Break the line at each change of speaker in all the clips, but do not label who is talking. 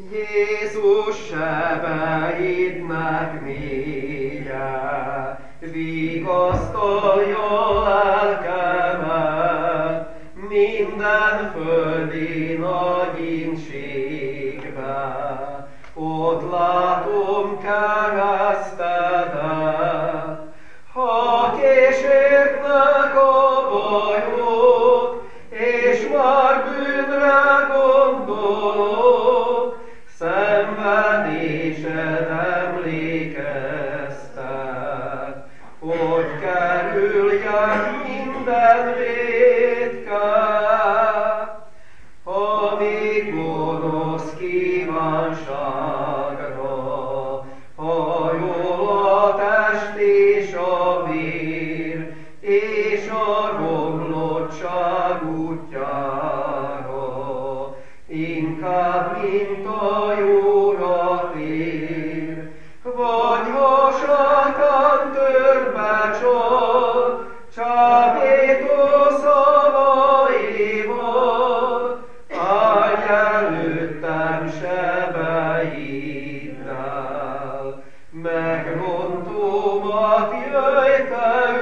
Jézus sebeidnek mélye, vigasztalja lelkemet minden földi nagy ínségbe. Ott látom keresztedet, ha kísértnek a bajok, és már bűnre gondolok, szenvedésed emlékeztet, hogy kerüljek minden vétket, amíg gonosz kívánságra hajol a test és a vér, és a romlottság útjára, inkább, mint a jóra tér. Vagy ha sátán törbe csal, csábító szavaival, állj előttem sebeiddel, megrontómat jöjj te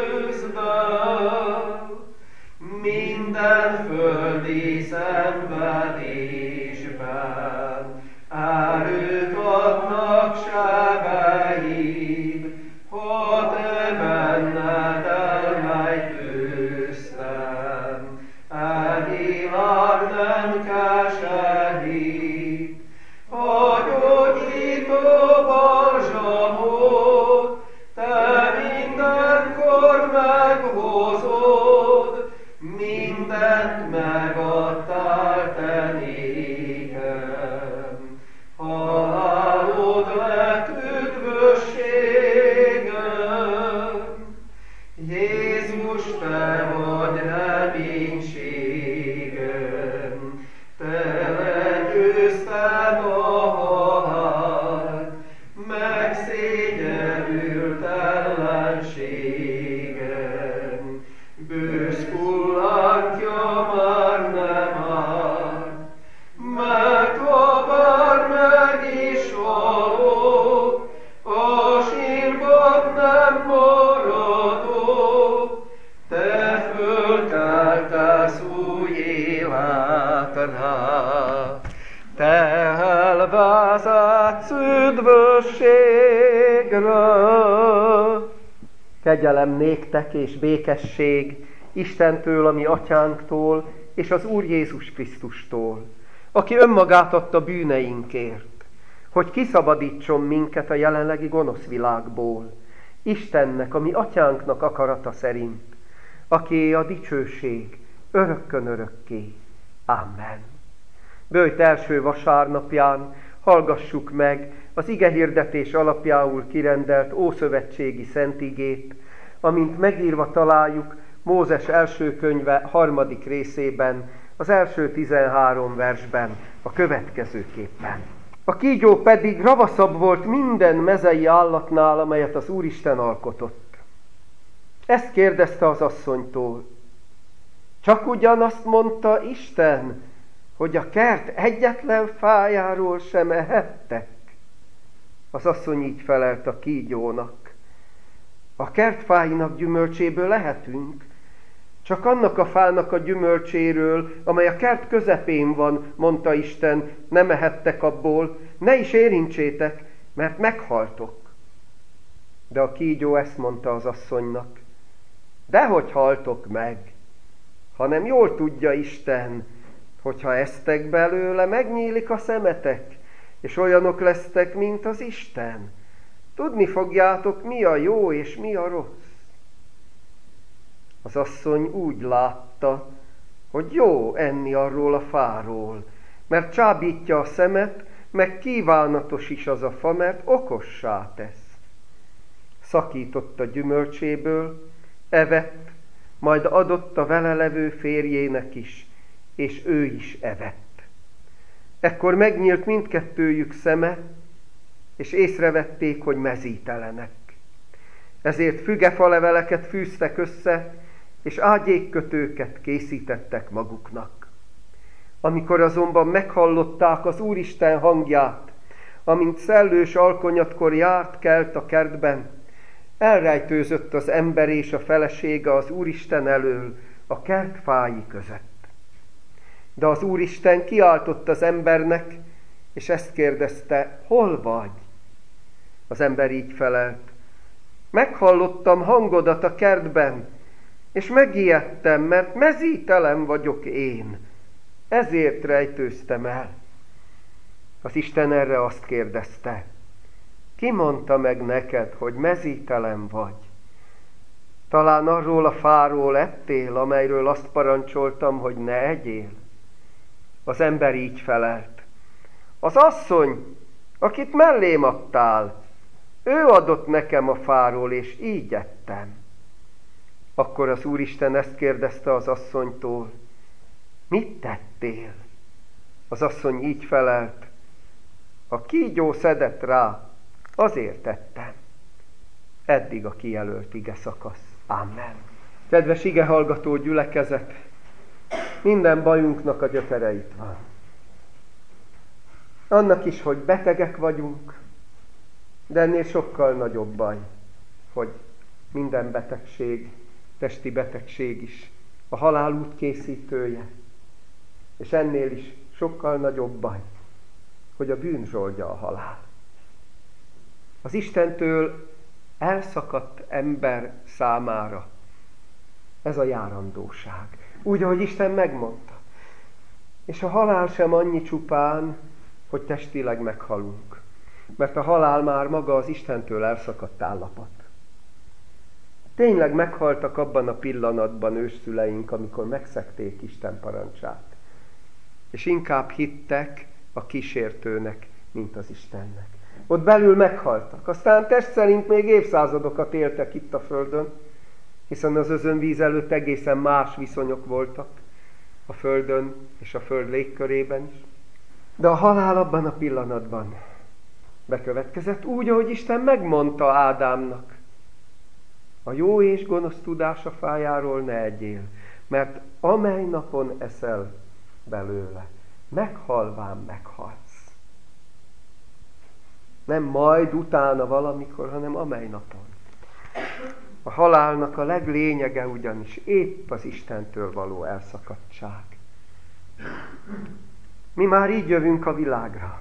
üzddel. Minden földi szenvedésben erőt adnak sebeid, ha te benned elrejtőztem, e világ nem keserít. A gyógyító balzsamot te mindenkor meghozod, mindent megadtál te nékem. Halálod lett üdvösségem. Jézus, te vagy reménységem, te legyőzted a halált, megszégyenült ellenségem. Bősz hullámja már nem áll, mert ha bár meg is halok, a sírban nem maradok, te fölkeltesz új életre, te elvezetsz üdvösségre. Kegyelem néktek és békesség Istentől, a mi atyánktól, és az Úr Jézus Krisztustól, aki önmagát adta bűneinkért, hogy kiszabadítson minket a jelenlegi gonosz világból, Istennek, a mi atyánknak akarata szerint, aki a dicsőség örökkön örökké. Amen. Böjt első vasárnapján hallgassuk meg az igehirdetés alapjául kirendelt ószövetségi szentigét, amint megírva találjuk Mózes első könyve 3. részében, az első 13 versben, a következőképpen. A kígyó pedig ravaszabb volt minden mezei állatnál, amelyet az Úristen alkotott. Ezt kérdezte az asszonytól. Csak ugyanazt mondta Isten, hogy a kert egyetlen fájáról sem ehettek? Az asszony így felelt a kígyónak. A kertfáinak gyümölcséből lehetünk, csak annak a fának a gyümölcséről, amely a kert közepén van, mondta Isten, nem ehettek abból, ne is érintsétek, mert meghaltok. De a kígyó ezt mondta az asszonynak. Dehogy haltok meg, hanem jól tudja Isten, hogyha esztek belőle, megnyílik a szemetek, és olyanok lesztek, mint az Isten. Tudni fogjátok, mi a jó és mi a rossz. Az asszony úgy látta, hogy jó enni arról a fáról, mert csábítja a szemet, meg kívánatos is az a fa, mert okossá tesz. Szakított a gyümölcséből, evett, majd adott a vele levő férjének is, és ő is evett. Ekkor megnyílt mindkettőjük szeme, és észrevették, hogy mezítelenek. Ezért fügefaleveleket fűztek össze, és ágyékkötőket készítettek maguknak. Amikor azonban meghallották az Úristen hangját, amint szellős alkonyatkor járt kelt a kertben, elrejtőzött az ember és a felesége az Úristen elől a kert fái között. De az Úristen kiáltott az embernek, és ezt kérdezte, hol vagy? Az ember így felelt, meghallottam hangodat a kertben, és megijedtem, mert mezítelen vagyok én, ezért rejtőztem el. Az Isten erre azt kérdezte, ki mondta meg neked, hogy mezítelen vagy? Talán arról a fáról ettél, amelyről azt parancsoltam, hogy ne egyél? Az ember így felelt, az asszony, akit mellém adtál, ő adott nekem a fáról, és így ettem. Akkor az Úristen ezt kérdezte az asszonytól, mit tettél? Az asszony így felelt, a kígyó szedett rá, azért tettem. Eddig a kijelölt ige szakasz. Amen. Kedves igehallgató gyülekezet, minden bajunknak a gyökere itt van. Annak is, hogy betegek vagyunk, de ennél sokkal nagyobb baj, hogy minden betegség, testi betegség is a halál útkészítője. És ennél is sokkal nagyobb baj, hogy a bűn zsoldja a halál. Az Istentől elszakadt ember számára ez a járandóság. Úgy, ahogy Isten megmondta. És a halál sem annyi csupán, hogy testileg meghalunk. Mert a halál már maga az Istentől elszakadt állapot. Tényleg meghaltak abban a pillanatban ősszüleink, amikor megszegték Isten parancsát. És inkább hittek a kísértőnek, mint az Istennek. Ott belül meghaltak. Aztán test szerint még évszázadokat éltek itt a földön, hiszen az özönvíz előtt egészen más viszonyok voltak a földön és a föld légkörében is. De a halál abban a pillanatban bekövetkezett úgy, ahogy Isten megmondta Ádámnak. A jó és gonosz tudása fájáról ne egyél, mert amely napon eszel belőle, meghalván meghalsz. Nem majd, utána valamikor, hanem amely napon. A halálnak a leglényege ugyanis épp az Istentől való elszakadtság. Mi már így jövünk a világra.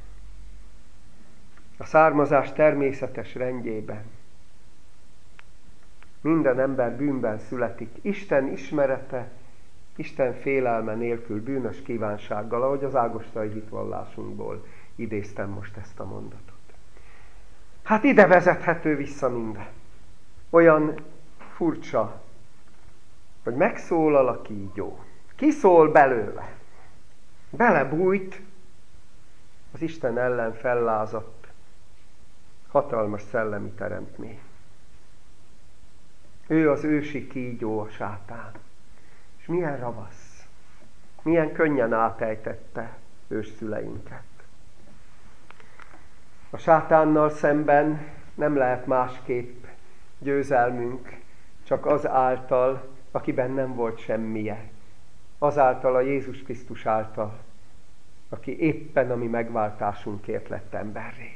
A származás természetes rendjében. Minden ember bűnben születik. Isten ismerete, Isten félelme nélkül, bűnös kívánsággal, ahogy az ágostai hitvallásunkból idéztem most ezt a mondatot. Hát ide vezethető vissza minden. Olyan furcsa, hogy megszólal a kígyó. Ki szól belőle? Belebújt az Isten ellen fellázadt hatalmas szellemi teremtmény. Ő az ősi kígyó, a sátán. És milyen ravasz, milyen könnyen átejtette ősszüleinket. A sátánnal szemben nem lehet másképp győzelmünk, csak az által, akiben nem volt semmije. Azáltal a Jézus Krisztus által, aki éppen a mi megváltásunkért lett emberré.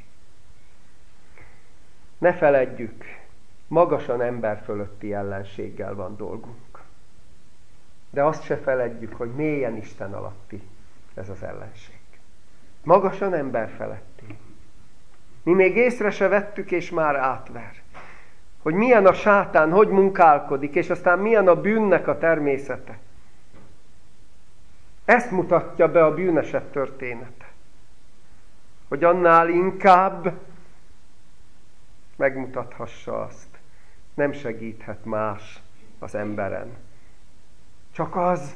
Ne feledjük, magasan ember fölötti ellenséggel van dolgunk. De azt se feledjük, hogy mélyen Isten alatti ez az ellenség. Magasan ember feletti. Mi még észre se vettük, és már átver. Hogy milyen a sátán, hogy munkálkodik, és aztán milyen a bűnnek a természete. Ezt mutatja be a bűneset története. Hogy annál inkább megmutathassa azt. Nem segíthet más az emberen. Csak az,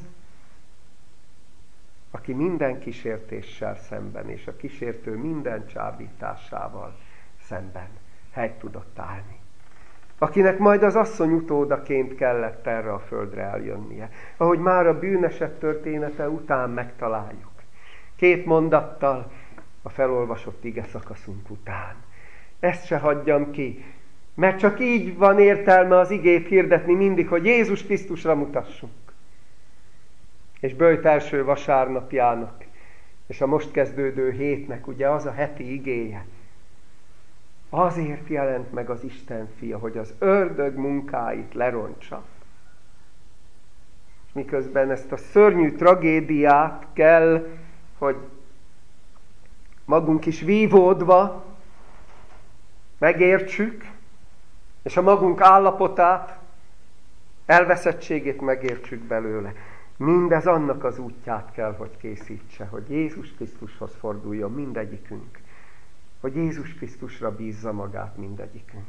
aki minden kísértéssel szemben, és a kísértő minden csábításával szemben helyt tudott állni. Akinek majd az asszony utódaként kellett erre a földre eljönnie. Ahogy már a bűneset története után megtaláljuk. 2 mondattal a felolvasott ige szakaszunk után. Ezt se hagyjam ki, mert csak így van értelme az igét hirdetni mindig, hogy Jézus Krisztusra mutassunk. És böjt első vasárnapjának, és a most kezdődő hétnek ugye az a heti igéje. Azért jelent meg az Isten fia, hogy az ördög munkáit lerontsa. És miközben ezt a szörnyű tragédiát kell, hogy magunk is vívódva megértsük, és a magunk állapotát, elveszettségét megértsük belőle. Mindez annak az útját kell, hogy készítse, hogy Jézus Krisztushoz forduljon mindegyikünk. Hogy Jézus Krisztusra bízza magát mindegyikünk.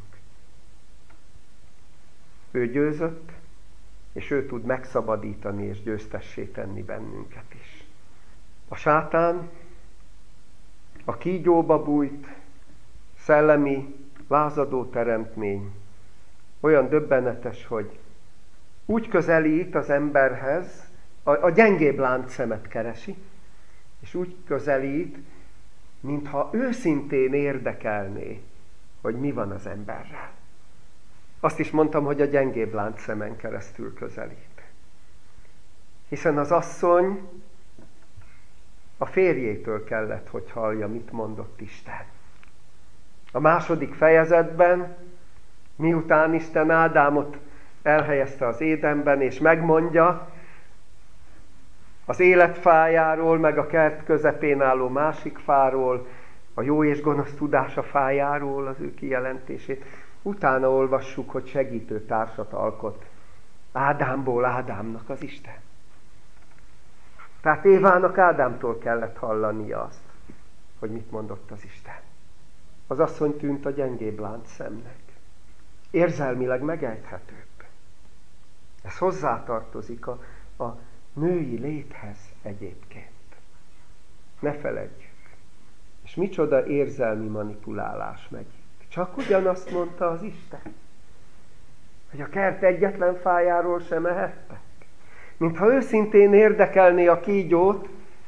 Ő győzött, és ő tud megszabadítani és győztessé tenni bennünket is. A sátán, a kígyóba bújt, szellemi, lázadó teremtmény olyan döbbenetes, hogy úgy közelít az emberhez, a gyengébb láncszemet keresi, és úgy közelít, mintha őszintén érdekelné, hogy mi van az emberrel. Azt is mondtam, hogy a gyengébb láncszemen keresztül közelít. Hiszen az asszony a férjétől kellett, hogy hallja, mit mondott Isten. A második fejezetben, miután Isten Ádámot elhelyezte az Édenben, és megmondja az életfájáról, meg a kert közepén álló másik fáról, a jó és gonosz tudása fájáról, az ő kijelentését. Utána olvassuk, hogy segítő társat alkot Ádámból Ádámnak az Isten. Tehát Évának Ádámtól kellett hallania azt, hogy mit mondott az Isten. Az asszony tűnt a gyengébb láncszemnek. Érzelmileg megejthetőbb. Ez hozzátartozik a női léthez egyébként. Ne feledjük. És micsoda érzelmi manipulálás megy. Csak ugyanazt mondta az Isten, hogy a kert egyetlen fájáról sem ehettek. Mintha őszintén érdekelné a kígyót,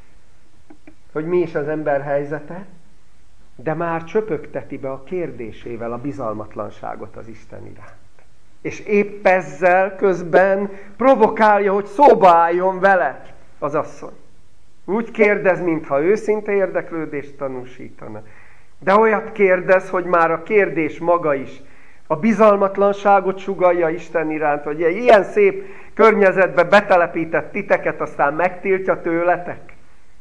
hogy mi is az ember helyzete, de már csöpögteti be a kérdésével a bizalmatlanságot az Isten iránt. És épp ezzel közben provokálja, hogy szóba álljon vele az asszony. Úgy kérdez, mintha őszinte érdeklődést tanúsítana. De olyat kérdez, hogy már a kérdés maga is a bizalmatlanságot sugallja Isten iránt, hogy ilyen szép környezetbe betelepített titeket, aztán megtiltja tőletek,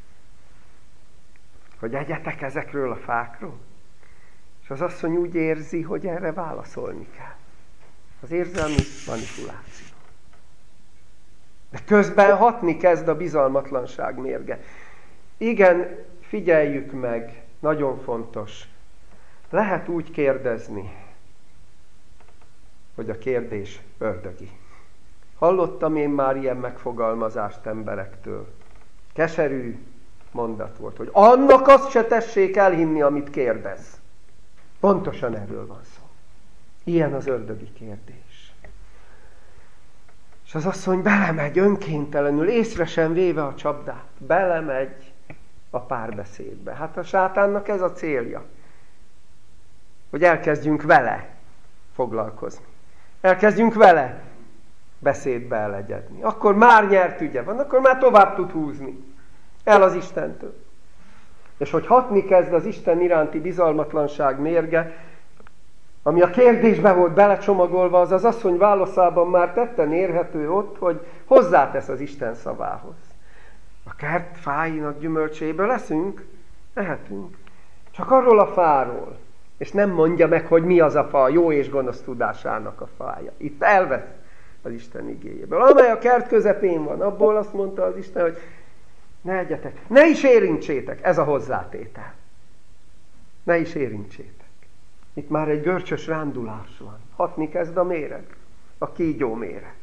hogy egyetek ezekről a fákról. És az asszony úgy érzi, hogy erre válaszolni kell. Az érzelmi manipuláció. De közben hatni kezd a bizalmatlanság mérge. Igen, figyeljük meg, nagyon fontos. Lehet úgy kérdezni, hogy a kérdés ördögi. Hallottam én már ilyen megfogalmazást emberektől. Keserű mondat volt, hogy annak azt se tessék elhinni, amit kérdez. Pontosan erről van szó. Ilyen az ördögi kérdés. És az asszony belemegy önkéntelenül, észre sem véve a csapdát. Belemegy a párbeszédbe. Hát a sátánnak ez a célja. Hogy elkezdjünk vele foglalkozni. Elkezdjünk vele beszédbe elegyedni. Akkor már nyert ügye van, akkor már tovább tud húzni. El az Istentől. És hogy hatni kezd az Isten iránti bizalmatlanság mérge, ami a kérdésbe volt belecsomagolva, az asszony válaszában már tetten érhető ott, hogy hozzátesz az Isten szavához. A kert fáinak gyümölcséből leszünk, lehetünk. Csak arról a fáról. És nem mondja meg, hogy mi az a fa, a jó és gonosz tudásának a fája. Itt elvesz az Isten igéjéből. Amely a kert közepén van, abból azt mondta az Isten, hogy ne egyetek, ne is érintsétek, ez a hozzátétel. Ne is érintsétek. Itt már egy görcsös rándulás van. Hatni kezd a méreg, a kígyó méreg.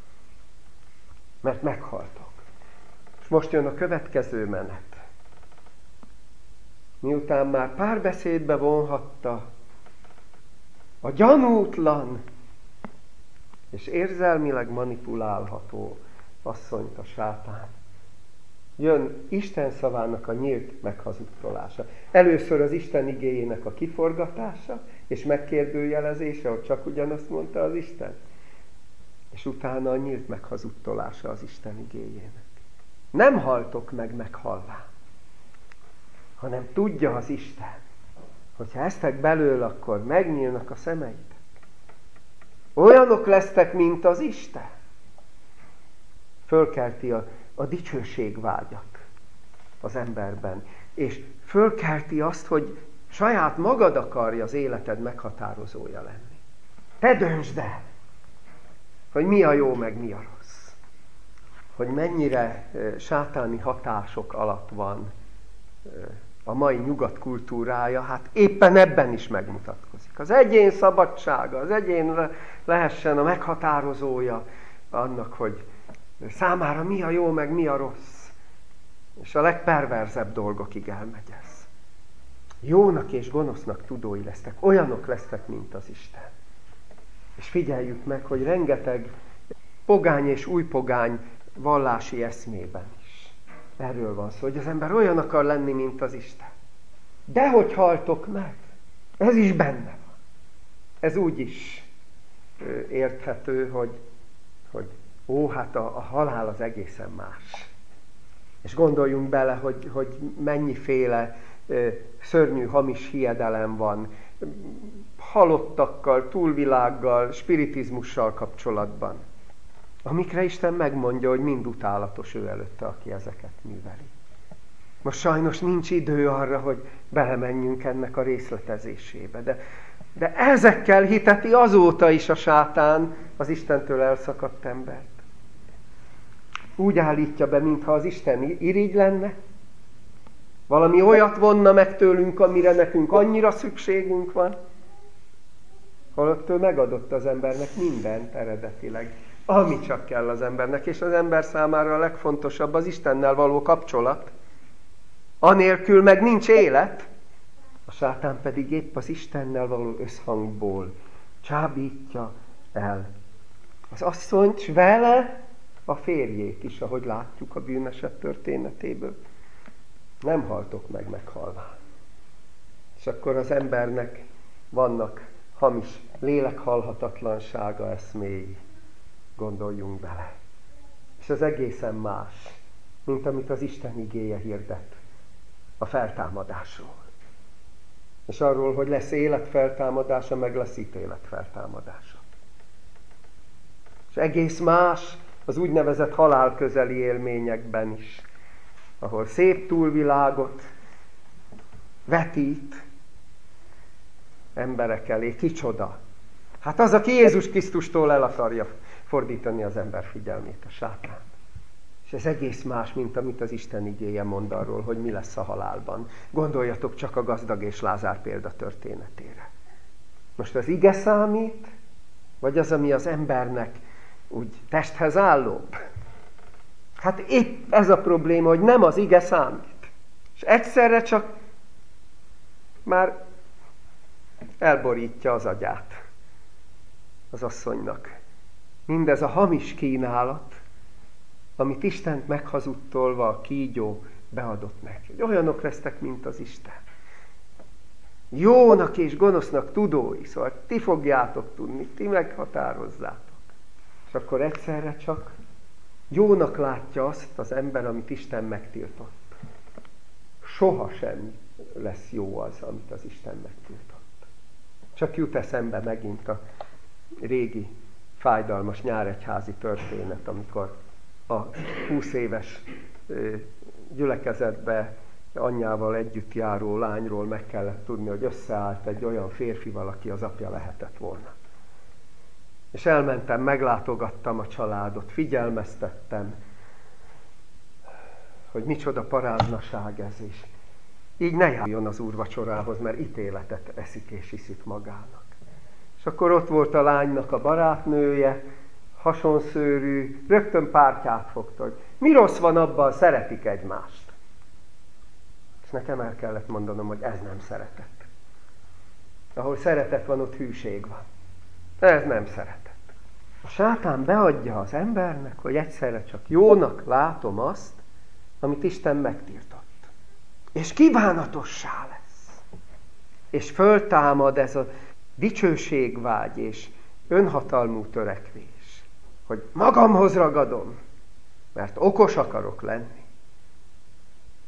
Mert meghaltok. És most jön a következő menet. Miután már párbeszédbe vonhatta a gyanútlan és érzelmileg manipulálható asszonyt a sátán, jön Isten szavának a nyílt meghazudtolása. Először az Isten igéjének a kiforgatása és megkérdőjelezése, hogy csak ugyanazt mondta az Isten. És utána a nyílt meghazudtolása az Isten igéjének. Nem haltok meg meghalván, hanem tudja az Isten, hogyha eztek belőle, akkor megnyílnak a szemeitek. Olyanok lesztek, mint az Isten. Fölkelti a dicsőségvágyat az emberben, és fölkelti azt, hogy saját magad akarja az életed meghatározója lenni. Te döntsd el, hogy mi a jó, meg mi a rossz. Hogy mennyire sátáni hatások alatt van a mai nyugat kultúrája, hát éppen ebben is megmutatkozik. Az egyén szabadsága, az egyén lehessen a meghatározója annak, hogy számára mi a jó, meg mi a rossz. És a legperverzebb dolgokig elmegy ez. Jónak és gonosznak tudói lesztek, olyanok lesztek, mint az Isten. És figyeljük meg, hogy rengeteg pogány és újpogány vallási eszmében is erről van szó, hogy az ember olyan akar lenni, mint az Isten. De hogy haltok meg? Ez is benne van. Ez úgy is érthető, hogy hát a halál az egészen más. És gondoljunk bele, hogy mennyiféle szörnyű, hamis hiedelem van, halottakkal, túlvilággal, spiritizmussal kapcsolatban, amikre Isten megmondja, hogy mind utálatos ő előtte, aki ezeket műveli. Most sajnos nincs idő arra, hogy belemenjünk ennek a részletezésébe, de ezekkel hiteti azóta is a sátán az Istentől elszakadt embert. Úgy állítja be, mintha az Isten irigy lenne, valami olyat vonna meg tőlünk, amire nekünk annyira szükségünk van, holott ő megadott az embernek mindent eredetileg, ami csak kell az embernek, és az ember számára a legfontosabb az Istennel való kapcsolat. Anélkül meg nincs élet, a sátán pedig épp az Istennel való összhangból csábítja el az asszonyt, s vele a férjét is, ahogy látjuk a bűneset történetéből. Nem haltok meg meghalván. És akkor az embernek vannak hamis lélekhalhatatlansága eszméi. Gondoljunk bele. És az egészen más, mint amit az Isten igéje hirdet a feltámadásról. És arról, hogy lesz életfeltámadása, meg lesz ítéletfeltámadása. És egész más az úgynevezett halálközeli élményekben is, ahol szép túlvilágot vetít emberek elé. Kicsoda? Hát az, aki Jézus Krisztustól el akarja fordítani az ember figyelmét, a sátán. És ez egész más, mint amit az Isten igéje mond arról, hogy mi lesz a halálban. Gondoljatok csak a gazdag és Lázár példa történetére. Most az ige számít, vagy az, ami az embernek úgy testhez állóbb? Hát épp ez a probléma, hogy nem az ige számít. És egyszerre csak már elborítja az agyát az asszonynak. Mindez a hamis kínálat, amit Istent meghazudtolva a kígyó beadott neki. Olyanok lesztek, mint az Isten. Jónak és gonosznak tudói, szóval ti fogjátok tudni, ti meghatározzátok. És akkor egyszerre csak jónak látja azt az ember, amit Isten megtiltott. Sohasem lesz jó az, amit az Isten megtiltott. Csak jut eszembe megint a régi, fájdalmas nyáregyházi történet, amikor a 20 éves gyülekezetbe anyjával együtt járó lányról meg kellett tudni, hogy összeállt egy olyan férfival, aki az apja lehetett volna. És elmentem, meglátogattam a családot, figyelmeztettem, hogy micsoda paráznaság ez is. Így ne járjon az úrvacsorához, mert ítéletet eszik és iszik magának. És akkor ott volt a lánynak a barátnője, hasonszőrű, rögtön pártját fogta, hogy mi rossz van abban, szeretik egymást. És nekem el kellett mondanom, hogy ez nem szeretet. Ahol szeretet van, ott hűség van. Ez nem szeretet. A sátán beadja az embernek, hogy egyszerre csak jónak látom azt, amit Isten megtiltott. És kívánatossá lesz. És föltámad ez a dicsőségvágy és önhatalmú törekvés, hogy magamhoz ragadom, mert okos akarok lenni.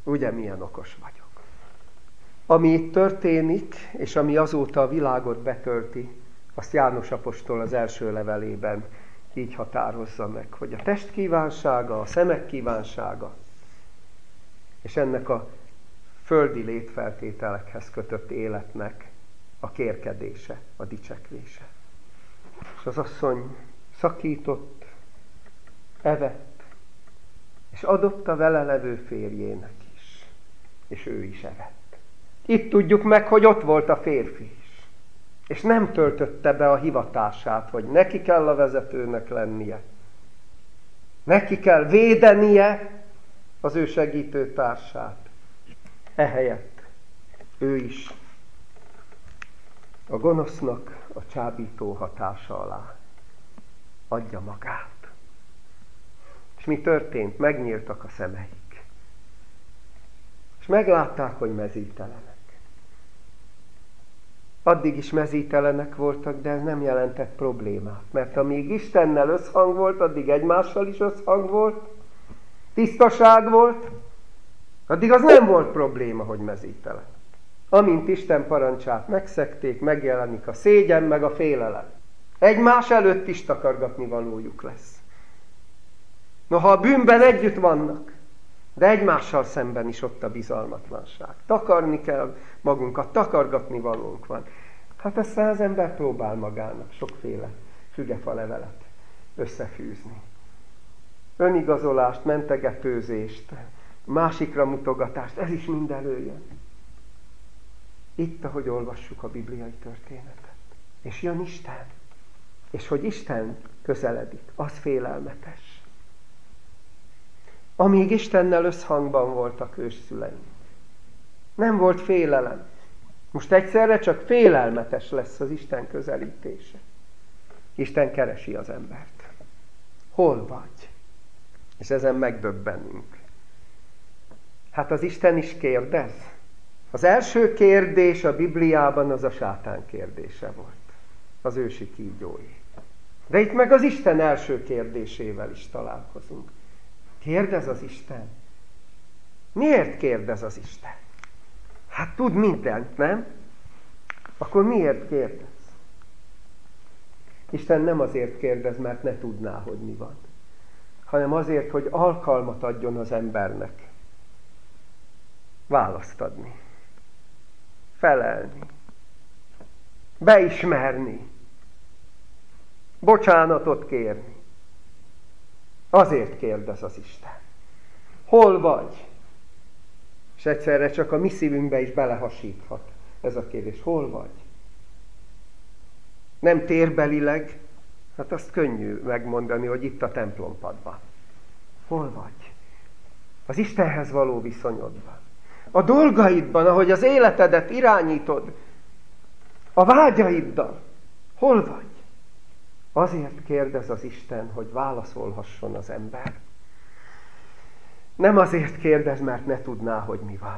Ugye milyen okos vagyok. Ami itt történik, és ami azóta a világot betölti, azt János apostol az első levelében így határozza meg, hogy a test kívánsága, a szemek kívánsága, és ennek a földi létfeltételekhez kötött életnek a kérkedése, a dicsekvése. És az asszony szakított, evett, és adott a vele levő férjének is, és ő is evett. Itt tudjuk meg, hogy ott volt a férfi is, és nem töltötte be a hivatását, hogy neki kell a vezetőnek lennie. Neki kell védenie az ő segítőtársát. Ehelyett ő is a gonosznak a csábító hatása alá adja magát. És mi történt? Megnyíltak a szemeik. És meglátták, hogy mezítelenek. Addig is mezítelenek voltak, de ez nem jelentett problémát. Mert amíg Istennel összhang volt, addig egymással is összhang volt, tisztaság volt, addig az nem volt probléma, hogy mezítelen. Amint Isten parancsát megszegték, megjelenik a szégyen meg a félelem. Egymás előtt is takargatni valójuk lesz. Noha a bűnben együtt vannak, de egymással szemben is ott a bizalmatlanság. Takarni kell magunkat, takargatni valónk van. Hát ezt az ember próbál magának sokféle fügefa levelet összefűzni. Önigazolást, mentegetőzést, másikra mutogatást, ez is mind előjön. Itt, ahogy olvassuk a bibliai történetet. És jön Isten. És hogy Isten közeledik, az félelmetes. Amíg Istennel összhangban voltak ősszüleink. Nem volt félelem. Most egyszerre csak félelmetes lesz az Isten közelítése. Isten keresi az embert. Hol vagy? És ezen megdöbbenünk. Hát az Isten is kérdez. Az első kérdés a Bibliában az a sátán kérdése volt. Az ősi kígyói. De itt meg az Isten első kérdésével is találkozunk. Kérdez az Isten? Miért kérdez az Isten? Hát tud mindent, nem? Akkor miért kérdez? Isten nem azért kérdez, mert ne tudná, hogy mi van, hanem azért, hogy alkalmat adjon az embernek választ adni, felelni, beismerni, bocsánatot kérni. Azért kérdez az Isten. Hol vagy? És egyszerre csak a mi szívünkbe is belehasíthat ez a kérdés. Hol vagy? Nem térbelileg, hát azt könnyű megmondani, hogy itt a templompadban. Hol vagy? Az Istenhez való viszonyodban. A dolgaidban, ahogy az életedet irányítod, a vágyaiddal. Hol vagy? Azért kérdez az Isten, hogy válaszolhasson az ember. Nem azért kérdez, mert ne tudná, hogy mi van.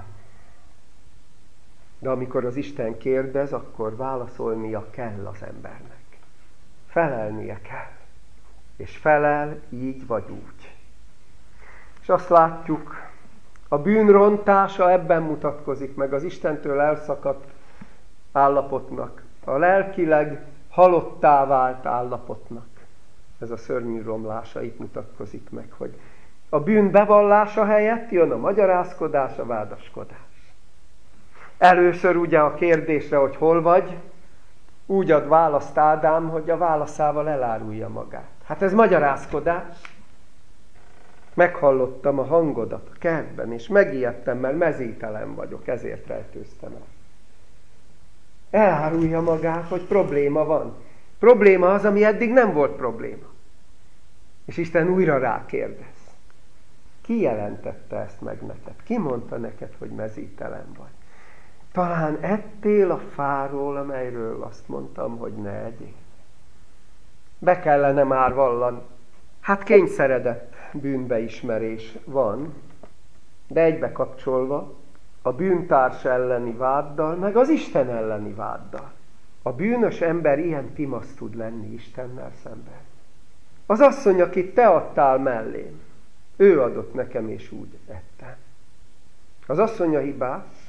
De amikor az Isten kérdez, akkor válaszolnia kell az embernek. Felelnie kell. És felel így vagy úgy. És azt látjuk, a bűn rontása ebben mutatkozik meg az Istentől elszakadt állapotnak, a lelkileg halottá vált állapotnak. Ez a szörnyű romlása itt mutatkozik meg, hogy a bűn bevallása helyett jön a magyarázkodás, a vádaskodás. Először ugye a kérdésre, hogy hol vagy, úgy ad választ Ádám, hogy a válaszával elárulja magát. Hát ez magyarázkodás. Meghallottam a hangodat a kertben, és megijedtem, mert mezítelen vagyok, ezért rejtőztem el. Elárulja magát, hogy probléma van. Probléma az, ami eddig nem volt probléma. És Isten újra rákérdez. Ki jelentette ezt meg neked? Ki mondta neked, hogy mezítelen vagy? Talán ettél a fáról, amelyről azt mondtam, hogy ne egyél. Be kellene már vallani. Hát kényszeredett bűnbeismerés van, de egybe kapcsolva a bűntárs elleni váddal, meg az Isten elleni váddal. A bűnös ember ilyen timasz tud lenni Istennel szemben. Az asszony, akit te adtál mellém, ő adott nekem, és úgy ettem. Az asszony a hibás,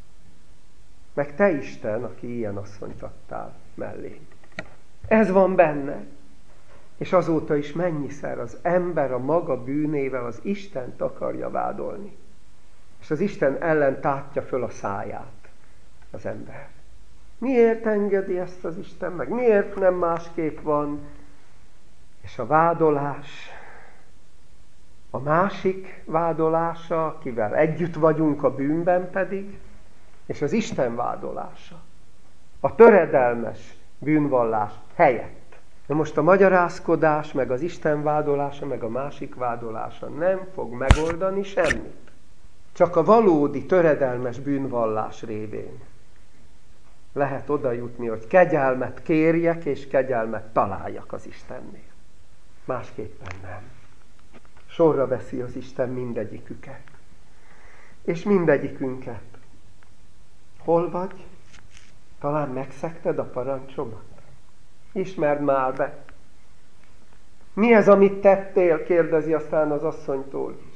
meg te Isten, aki ilyen asszonyt adtál mellé. Ez van benne. És azóta is mennyiszer az ember a maga bűnével az Istent akarja vádolni. És az Isten ellen tátja föl a száját az ember. Miért engedi ezt az Isten meg? Miért nem másképp van? És a vádolás, a másik vádolása, akivel együtt vagyunk a bűnben pedig, és az Isten vádolása, a töredelmes bűnvallás helyett. Na most a magyarázkodás, meg az Isten vádolása, meg a másik vádolása nem fog megoldani semmit. Csak a valódi töredelmes bűnvallás révén lehet oda jutni, hogy kegyelmet kérjek, és kegyelmet találjak az Istennél. Másképpen nem. Sorra veszi az Isten mindegyiküket. És mindegyikünket. Hol vagy? Talán megszegted a parancsomat? Ismerd már be. Mi ez, amit tettél? Kérdezi aztán az asszonytól is.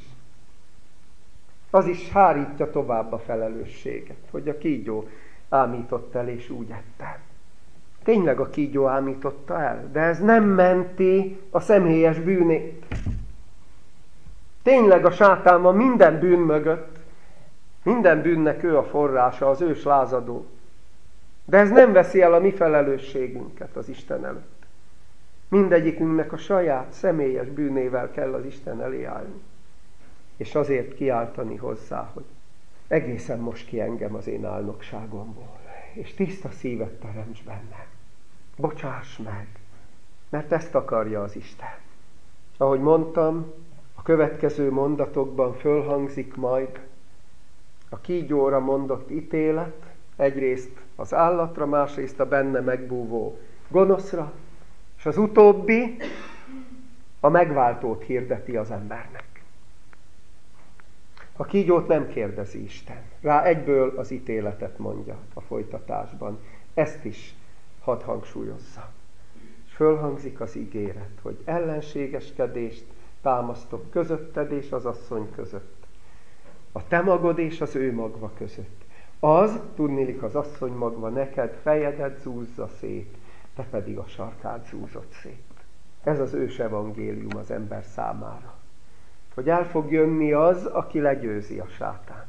Az is hárítja tovább a felelősséget, hogy a kígyó ámított el, és úgy ettem. Tényleg a kígyó ámította el, de ez nem menti a személyes bűnét. Tényleg a sátán van minden bűn mögött, minden bűnnek ő a forrása, az ős lázadó. De ez nem veszi el a mi felelősségünket az Isten előtt. Mindegyikünknek a saját személyes bűnével kell az Isten elé állni. És azért kiáltani hozzá, hogy egészen most ki engem az én álnokságomból, és tiszta szívet teremts bennem. Bocsáss meg, mert ezt akarja az Isten. Ahogy mondtam, a következő mondatokban fölhangzik majd a kígyóra mondott ítélet, egyrészt az állatra, másrészt a benne megbúvó gonoszra, és az utóbbi a megváltót hirdeti az embernek. A kígyót nem kérdezi Isten. Rá egyből az ítéletet mondja a folytatásban. Ezt is hadd hangsúlyozza. És fölhangzik az ígéret, hogy ellenségeskedést támasztok közötted és az asszony között. A te magod és az ő magva között. Az, tudniillik az asszony magva neked, fejedet zúzza szét, te pedig a sarkát zúzod szét. Ez az ős evangélium az ember számára. Hogy el fog jönni az, aki legyőzi a sátánt.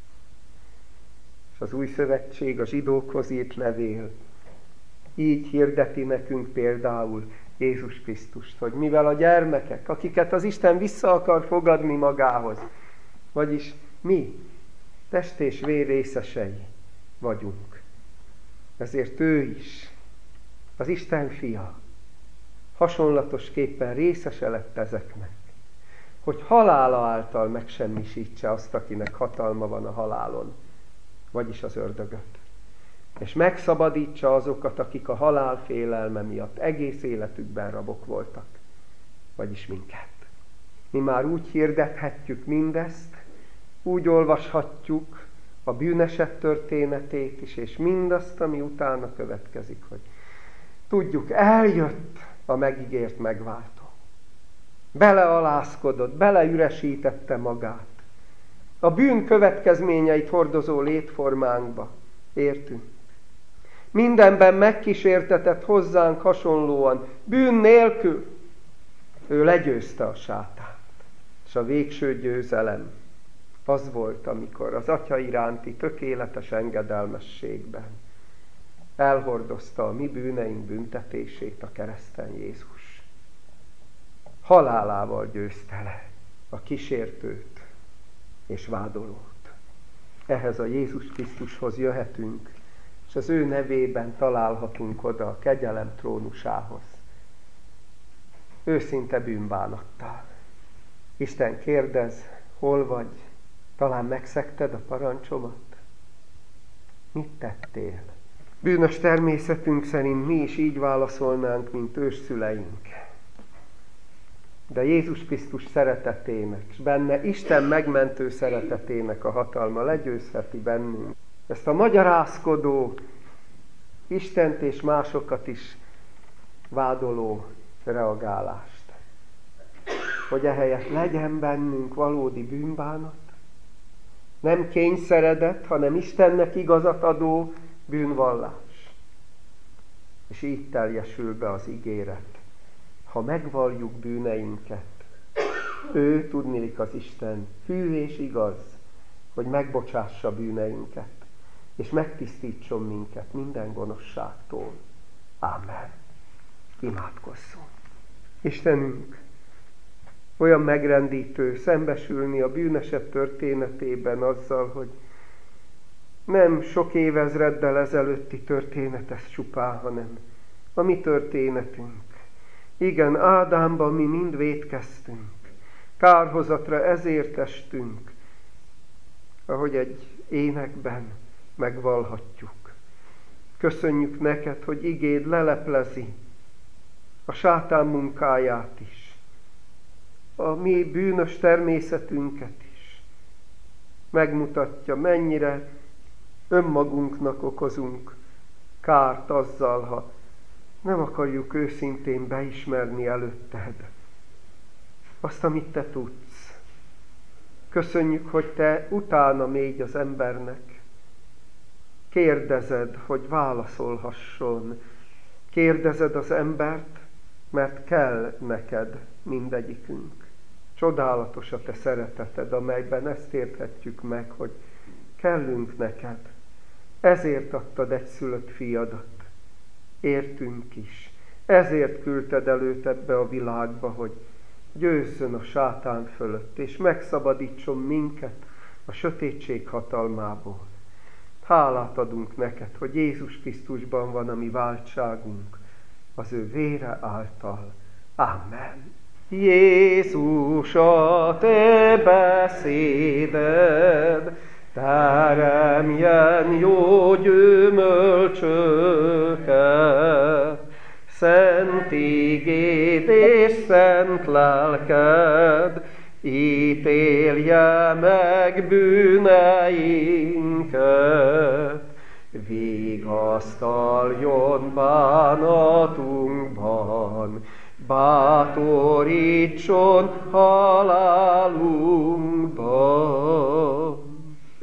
És az új szövetség, a zsidókhoz írt levél így hirdeti nekünk például Jézus Krisztust, hogy mivel a gyermekek, akiket az Isten vissza akar fogadni magához, vagyis mi, test és vér részesei vagyunk. Ezért ő is, az Isten fia, hasonlatosképpen részese lett ezeknek, hogy halála által megsemmisítse azt, akinek hatalma van a halálon, vagyis az ördögöt. És megszabadítsa azokat, akik a halál félelme miatt egész életükben rabok voltak, vagyis minket. Mi már úgy hirdethetjük mindezt, úgy olvashatjuk a bűneset történetét is, és mindazt, ami utána következik, hogy tudjuk, eljött a megígért megváltó. Belealázkodott, beleüresítette magát. A bűn következményeit hordozó létformánkba értünk. Mindenben megkísértetett hozzánk hasonlóan, bűn nélkül. Ő legyőzte a sátánt. És a végső győzelem az volt, amikor az Atya iránti tökéletes engedelmességben elhordozta a mi bűneink büntetését a kereszten Jézus. Halálával győzte le a kísértőt és vádolót. Ehhez a Jézus Krisztushoz jöhetünk, és az ő nevében találhatunk oda a kegyelem trónusához. Őszinte bűnbánattal. Isten kérdez, hol vagy? Talán megszegted a parancsomat? Mit tettél? Bűnös természetünk szerint mi is így válaszolnánk, mint ősszüleink. De Jézus Krisztus szeretetének, és benne Isten megmentő szeretetének a hatalma legyőzheti bennünk ezt a magyarázkodó, Istent és másokat is vádoló reagálást. Hogy ehelyett legyen bennünk valódi bűnbánat, nem kényszeredett, hanem Istennek igazat adó bűnvallás. És így teljesül be az ígéret. Ha megvalljuk bűneinket, ő, tudniillik az Isten, hű és igaz, hogy megbocsássa bűneinket, és megtisztítson minket minden gonoszságtól. Ámen. Imádkozzunk. Istenünk, olyan megrendítő szembesülni a bűnesebb történetében azzal, hogy nem sok évezreddel ezelőtti történet ez csupán, hanem a mi történetünk. Igen, Ádámban mi mind vétkeztünk, kárhozatra ezért estünk, ahogy egy énekben megvallhatjuk. Köszönjük neked, hogy igéd leleplezi a sátán munkáját is, a mi bűnös természetünket is. Megmutatja, mennyire önmagunknak okozunk kárt azzal, ha nem akarjuk őszintén beismerni előtted azt, amit te tudsz. Köszönjük, hogy te utána mégy az embernek. Kérdezed, hogy válaszolhasson. Kérdezed az embert, mert kell neked mindegyikünk. Csodálatos a te szereteted, amelyben ezt érthetjük meg, hogy kellünk neked. Ezért adtad egyszülött fiadat. Értünk is. Ezért küldted előtt ebbe a világba, hogy győzzön a sátán fölött, és megszabadítson minket a sötétség hatalmából. Hálát adunk neked, hogy Jézus Krisztusban van a mi váltságunk, az ő vére által. Amen. Jézus, a te beszéded teremjen jó gyümölcsöket, szent igéd és szent lelked ítélje meg bűneinket, vigasztaljon bánatunkban, bátorítson halálunkban.